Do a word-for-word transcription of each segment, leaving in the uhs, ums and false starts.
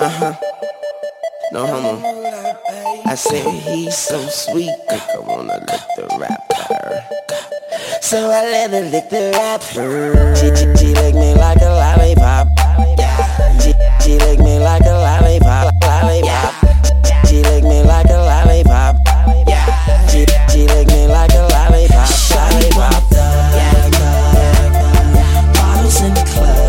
Uh-huh. No homo. I said he's so sweet, think I wanna lick the rapper. So I let her lick the rapper. She, she, she lick me like a lollipop. She, she lick me like a lollipop. Lollipop. She lick me like a lollipop. She, she lick me like a lollipop. Lollipop. Bottles in the club.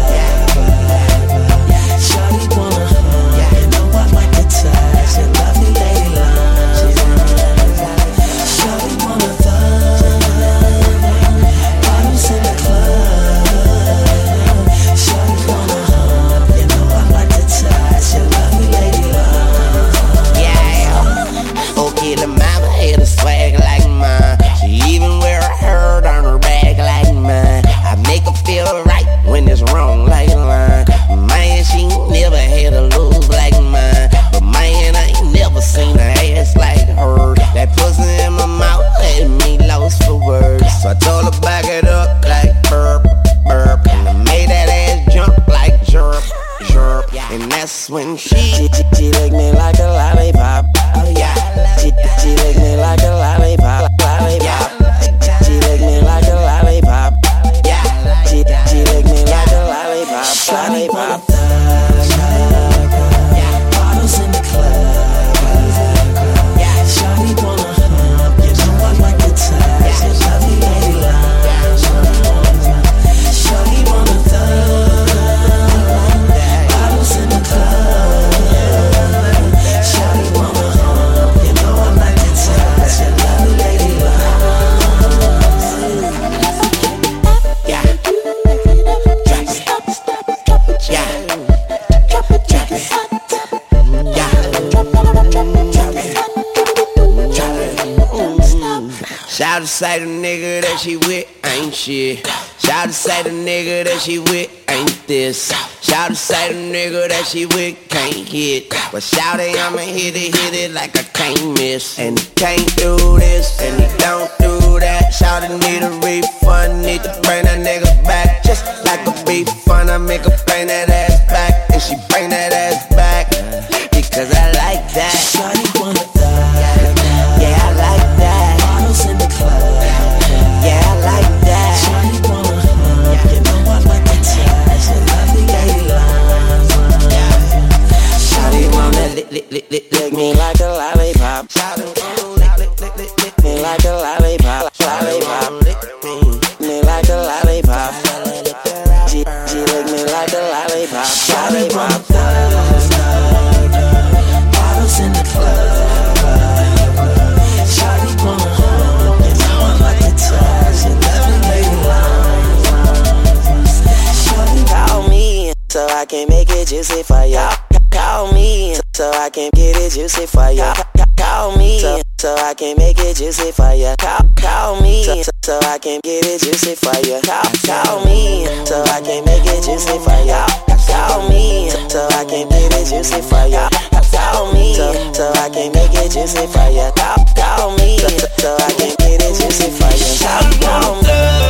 Shawty wanna hug. You know I like to touch your lovely lady love. Shawty wanna fuck. Bottles in the club. Shawty wanna hug. You know I like to touch your lovely lady love. Yeah. Okay, the mama had a swag like mine. She even wear a herd on her back like mine. I make her feel right when it's wrong like a line. Man, she never had a lose like mine. But man, I ain't never seen her ass like her. That pussy in my mouth had me lost for words. So I told her back it up like burp, burp. And I made that ass jump like jerk, jerk. And that's when she, she, she, she licked me like a lollipop. Oh yeah. She, she licked me like a lollipop, lollipop. She licked me like a lollipop. She, she licked me like a lollipop, Shawty wanna lollipop. thug. Bottles in the club. Shawty wanna hug. You know I like to touch your lovely lady love. Shawty wanna thug. Bottles in the club. Shawty wanna hug. You know I like to touch your lovely lady love. Yeah. Drop it. Yeah. Drop it, drop it. Yeah. Drop it. Drop it. Shout to say the nigga that she with ain't shit. Shout to say the nigga that she with ain't this. Shout to say the nigga that she with can't hit. But shout it, I'ma hit it, hit it like I can't miss. And he can't do this, and he don't do that. Shout it, need a refund, need to bring that nigga back. Just like a beef fun, I make her bring that ass back. And she bring that ass back, because I like that. Shawty wanna thug. Yeah, I like that. Bottles in the club. Yeah, I like that. Shawty wanna hug. You know I like to touch your lovely lady love. Shawty wanna lick, lick, lick, lick, lick me like a lollipop. Shawty wanna lick, lick, lick, lick, lick me like a lollipop. Lollipop. Lick me like a lollipop. She, she lick me like a lollipop. Shawty wanna Lollipop. thug. Bottles in the club. Shawty wanna hug. You know I like to touch your lovely lady love. Shawty Call me so I can make it juicy for ya. Call me so I can get it juicy for ya. Call me so, so I can make it juicy for ya. Call, call me so, so I can get it juicy for ya. Call, call me so I can make it juicy for ya. Call me so I can get it juicy for ya. Call me so, so I can make it juicy for ya. Call, call me so, so I can get it juicy for ya. Call, call me.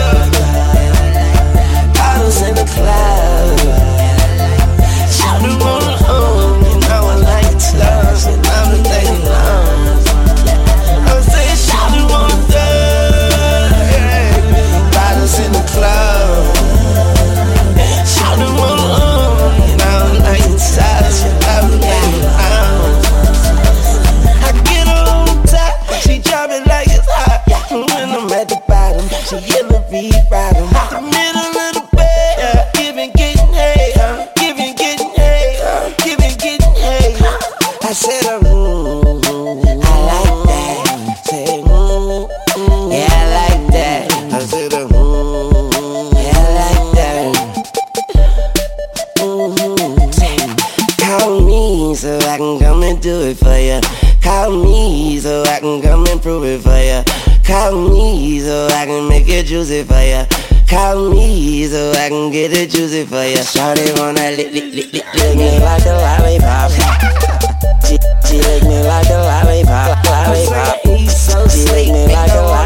Bottles in the club. Shawty wanna hug. You know I like to touch your lovely lady love. I said shawty wanna thug. Bottles in the club. Shawty wanna hug. You know I like to touch your lovely lady love. I get her on top, she drop it like it's hot. When I'm at the bottom, she yellow beat bottom. The middle of the bed, giving, getting hay, giving, getting hay, giving, getting hay. I said, mm, I like that. Say, mm, mm, yeah, I like that. I said, mm, yeah, I like that. Mm-hmm. Call me so I can come and do it for ya. Call me so I can come and prove it for ya. Call me so I can make it juicy for ya. Call me so I can get it juicy for ya. Shawty wanna lick, lick, lick, lick, lick me like a lollipop. She, she lick me like a lollipop, lollipop. She lick me like a lollipop.